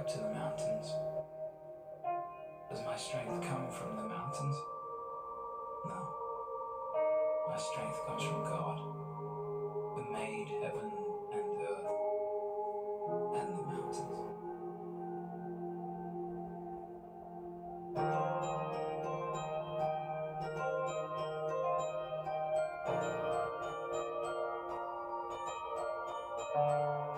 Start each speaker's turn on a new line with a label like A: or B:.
A: to the mountains. Does my strength come from the mountains? No. My strength comes from God, who made heaven